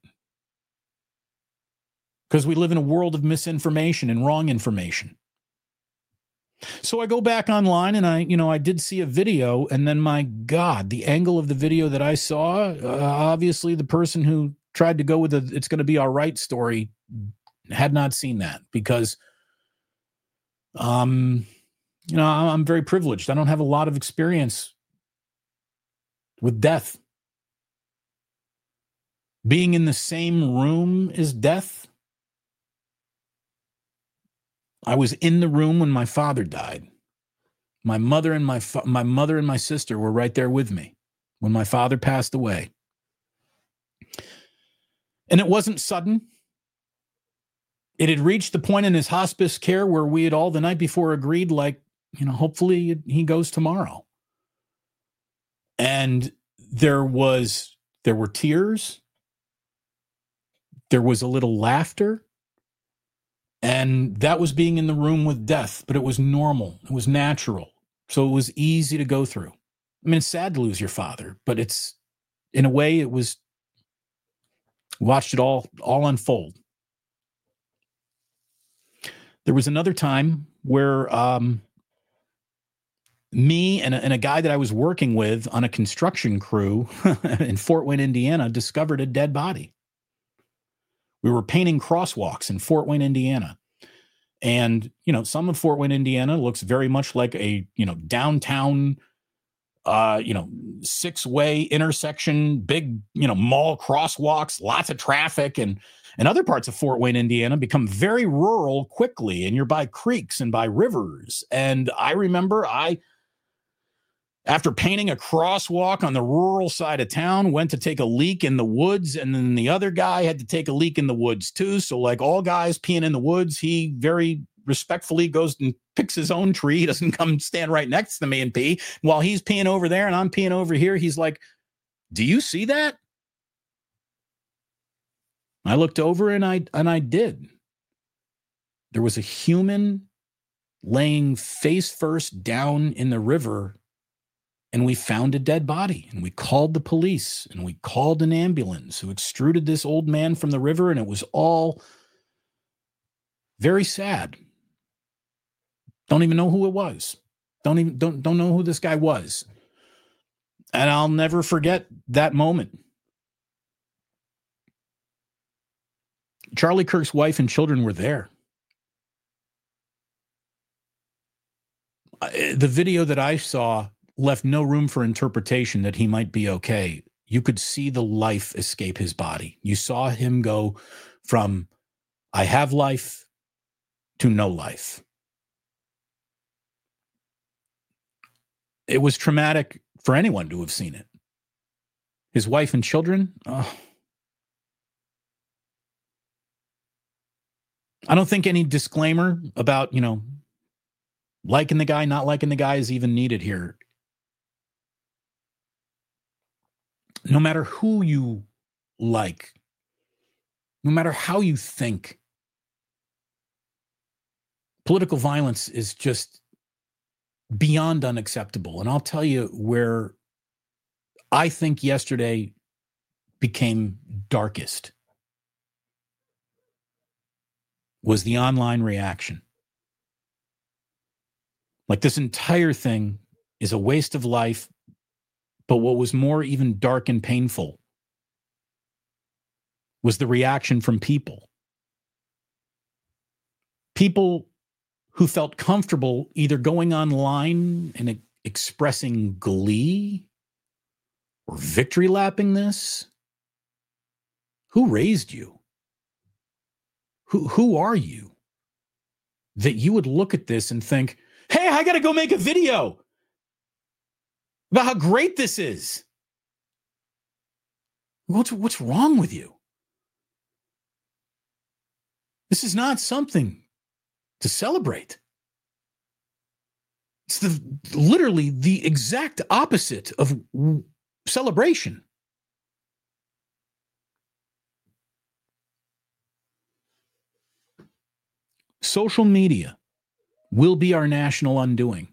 because we live in a world of misinformation and wrong information. So I go back online and I did see a video, and then my God, the angle of the video that I saw, obviously the person who tried to go with it's going to be all right story had not seen that, because, I'm very privileged. I don't have a lot of experience with death. Being in the same room as death. I was in the room when my father died. My mother and my sister were right there with me when my father passed away. And it wasn't sudden. It had reached the point in his hospice care where we had all the night before agreed, hopefully he goes tomorrow. And there were tears. There was a little laughter. And that was being in the room with death, but it was normal. It was natural. So it was easy to go through. I mean, it's sad to lose your father, but in a way, it was, watched it all unfold. There was another time where me and a guy that I was working with on a construction crew in Fort Wayne, Indiana, discovered a dead body. We were painting crosswalks in Fort Wayne, Indiana. And, some of Fort Wayne, Indiana looks very much like a, downtown, 6-way intersection, big, mall crosswalks, lots of traffic. And other parts of Fort Wayne, Indiana become very rural quickly. And you're by creeks and by rivers. And I remember after painting a crosswalk on the rural side of town, went to take a leak in the woods, and then the other guy had to take a leak in the woods too. So like all guys peeing in the woods, he very respectfully goes and picks his own tree. He doesn't come stand right next to me and pee. While he's peeing over there and I'm peeing over here, he's like, "Do you see that?" I looked over and I did. There was a human laying face first down in the river. And we found a dead body, and we called the police, and we called an ambulance who extruded this old man from the river, and it was all very sad. Don't even know who it was. Don't know who this guy was. And I'll never forget that moment. Charlie Kirk's wife and children were there. The video that I saw left no room for interpretation that he might be okay. You could see the life escape his body. You saw him go from "I have life" to no life. It was traumatic for anyone to have seen it. His wife and children, I don't think any disclaimer about, liking the guy, not liking the guy is even needed here. No matter who you like, no matter how you think, political violence is just beyond unacceptable. And I'll tell you where I think yesterday became darkest was the online reaction. Like, this entire thing is a waste of life. But what was more even dark and painful was the reaction from people. People who felt comfortable either going online and expressing glee or victory lapping this. Who raised you? Who are you? That you would look at this and think, hey, I got to go make a video about how great this is. What's wrong with you? This is not something to celebrate. It's literally the exact opposite of celebration. Social media will be our national undoing.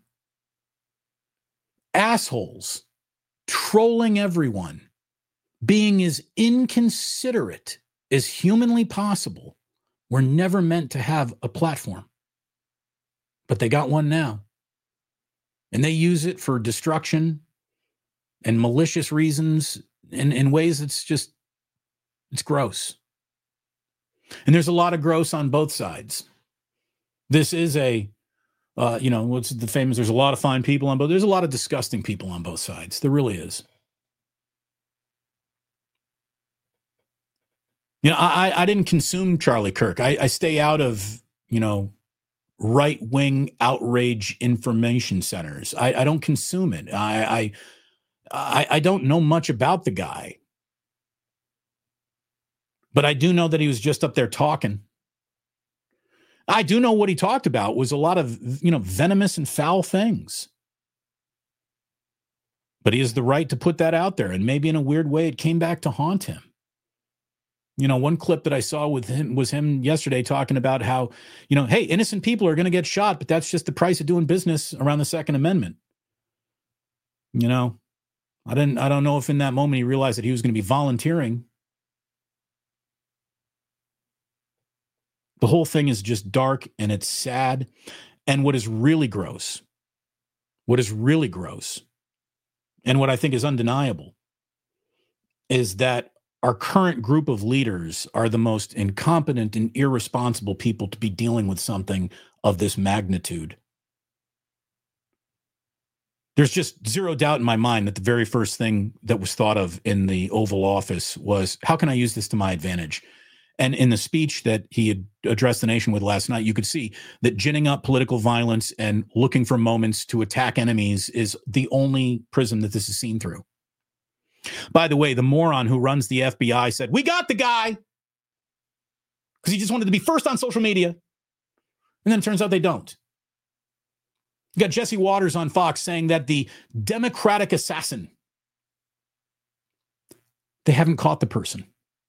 Assholes trolling everyone, being as inconsiderate as humanly possible, were never meant to have a platform. But they got one now. And they use it for destruction and malicious reasons in ways that's just, it's gross. And there's a lot of gross on both sides. This is what's the famous, there's a lot of fine people on both, there's a lot of disgusting people on both sides. There really is. I didn't consume Charlie Kirk. I stay out of, right-wing outrage information centers. I don't consume it. I don't know much about the guy. But I do know that he was just up there talking. I do know what he talked about was a lot of, venomous and foul things. But he has the right to put that out there. And maybe in a weird way, it came back to haunt him. One clip that I saw with him was him yesterday talking about how, hey, innocent people are going to get shot, but that's just the price of doing business around the Second Amendment. I don't know if in that moment he realized that he was going to be volunteering. The whole thing is just dark and it's sad. And what is really gross, and what I think is undeniable, is that our current group of leaders are the most incompetent and irresponsible people to be dealing with something of this magnitude. There's just zero doubt in my mind that the very first thing that was thought of in the Oval Office was, how can I use this to my advantage? And in the speech that he had addressed the nation with last night, you could see that ginning up political violence and looking for moments to attack enemies is the only prism that this is seen through. By the way, the moron who runs the FBI said, we got the guy, because he just wanted to be first on social media. And then it turns out they don't. You got Jesse Waters on Fox saying that the Democratic assassin, they haven't caught the person.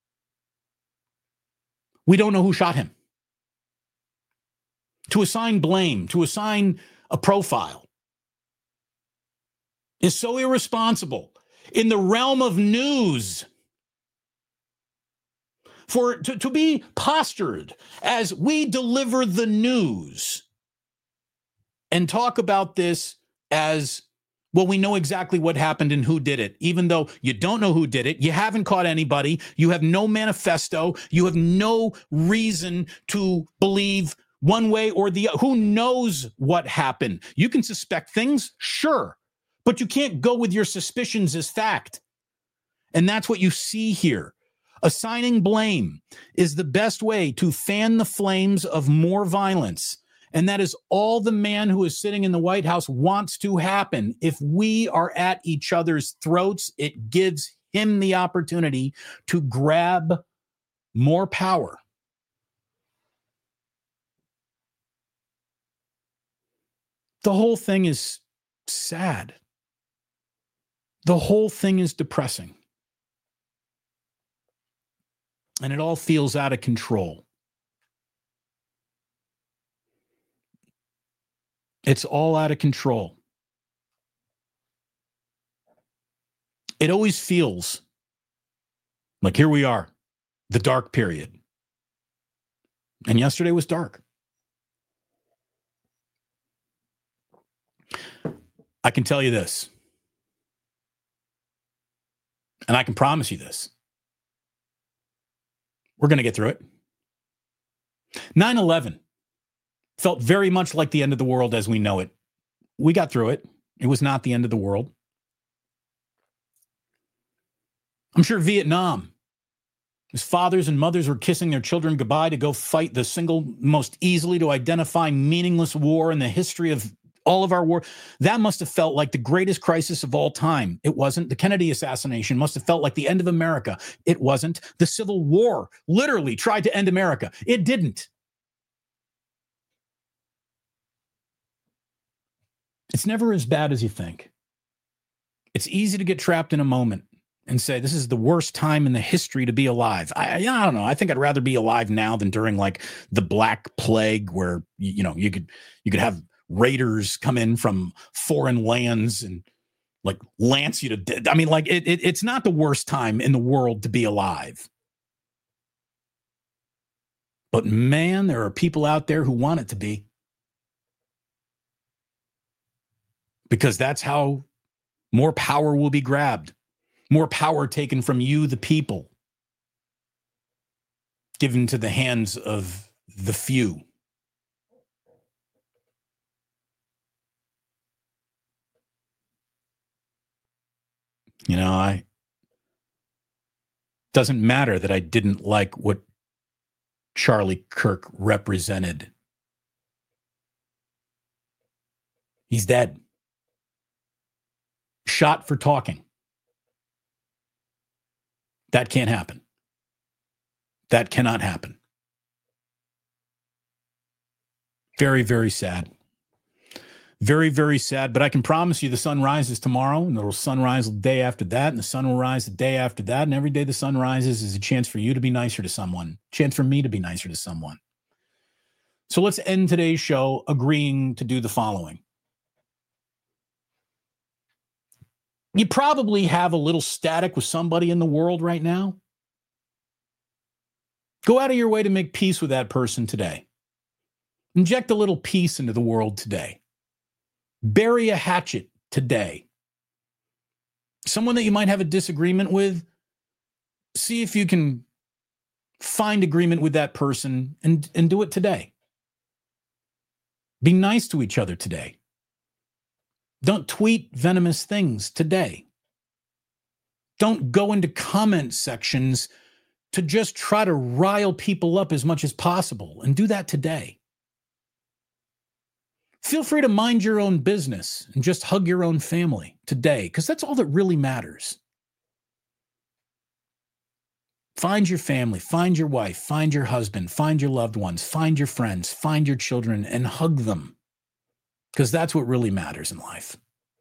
We don't know who shot him. To assign blame, to assign a profile is so irresponsible in the realm of news. To be postured as we deliver the news and talk about this as, well, we know exactly what happened and who did it, even though you don't know who did it. You haven't caught anybody. You have no manifesto. You have no reason to believe one way or the other. Who knows what happened? You can suspect things, sure, but you can't go with your suspicions as fact. And that's what you see here. Assigning blame is the best way to fan the flames of more violence. And that is all the man who is sitting in the White House wants to happen. If we are at each other's throats, it gives him the opportunity to grab more power. The whole thing is sad. The whole thing is depressing. And it all feels out of control. It's all out of control. It always feels like here we are, the dark period. And yesterday was dark. I can tell you this, and I can promise you this. We're going to get through it. 9/11 felt very much like the end of the world as we know it. We got through it. It was not the end of the world. I'm sure Vietnam, his fathers and mothers were kissing their children goodbye to go fight the single most easily to identify meaningless war in the history of all of our war. That must have felt like the greatest crisis of all time. It wasn't. The Kennedy assassination must have felt like the end of America. It wasn't. The Civil War literally tried to end America. It didn't. It's never as bad as you think. It's easy to get trapped in a moment and say, this is the worst time in the history to be alive. I don't know. I think I'd rather be alive now than during like the Black Plague, where, you could have raiders come in from foreign lands and like lance you to death. I mean, like it's not the worst time in the world to be alive. But man, there are people out there who want it to be. Because that's how more power will be grabbed. More power taken from you, the people, given to the hands of the few. Doesn't matter that I didn't like what Charlie Kirk represented. He's dead. Shot for talking. That can't happen. That cannot happen. Very, very sad. Very, very sad. But I can promise you the sun rises tomorrow, and it'll sunrise the day after that, and the sun will rise the day after that. And every day the sun rises is a chance for you to be nicer to someone, a chance for me to be nicer to someone. So let's end today's show agreeing to do the following. You probably have a little static with somebody in the world right now. Go out of your way to make peace with that person today. Inject a little peace into the world today. Bury a hatchet today. Someone that you might have a disagreement with, see if you can find agreement with that person and do it today. Be nice to each other today. Don't tweet venomous things today. Don't go into comment sections to just try to rile people up as much as possible, and do that today. Feel free to mind your own business and just hug your own family today, because that's all that really matters. Find your family, find your wife, find your husband, find your loved ones, find your friends, find your children, and hug them, because that's what really matters in life.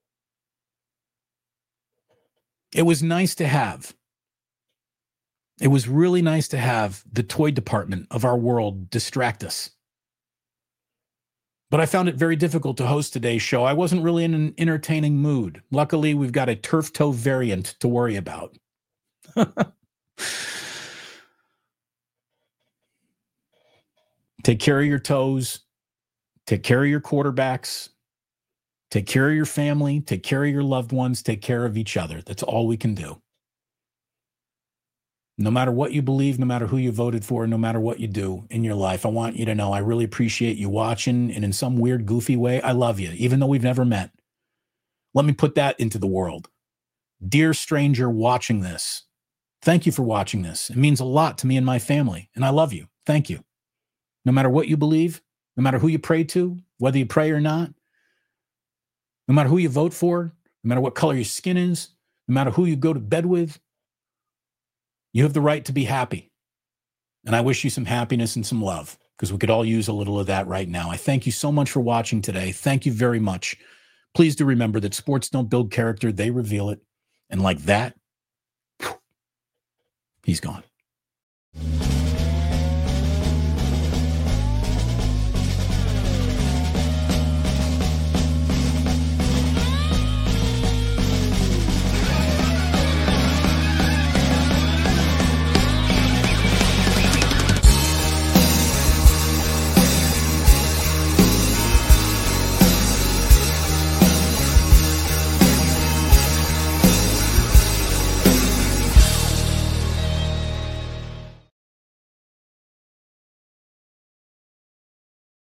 It was nice to have. It was really nice to have the toy department of our world distract us. But I found it very difficult to host today's show. I wasn't really in an entertaining mood. Luckily, we've got a turf toe variant to worry about. Take care of your toes. Take care of your quarterbacks. Take care of your family. Take care of your loved ones. Take care of each other. That's all we can do. No matter what you believe, no matter who you voted for, no matter what you do in your life, I want you to know I really appreciate you watching, and in some weird, goofy way, I love you, even though we've never met. Let me put that into the world. Dear stranger watching this, thank you for watching this. It means a lot to me and my family, and I love you. Thank you. No matter what you believe, no matter who you pray to, whether you pray or not, no matter who you vote for, no matter what color your skin is, no matter who you go to bed with, you have the right to be happy. And I wish you some happiness and some love. because we could all use a little of that right now. I thank you so much for watching today. Thank you very much. Please do remember that sports don't build character, they reveal it. And like that, he's gone.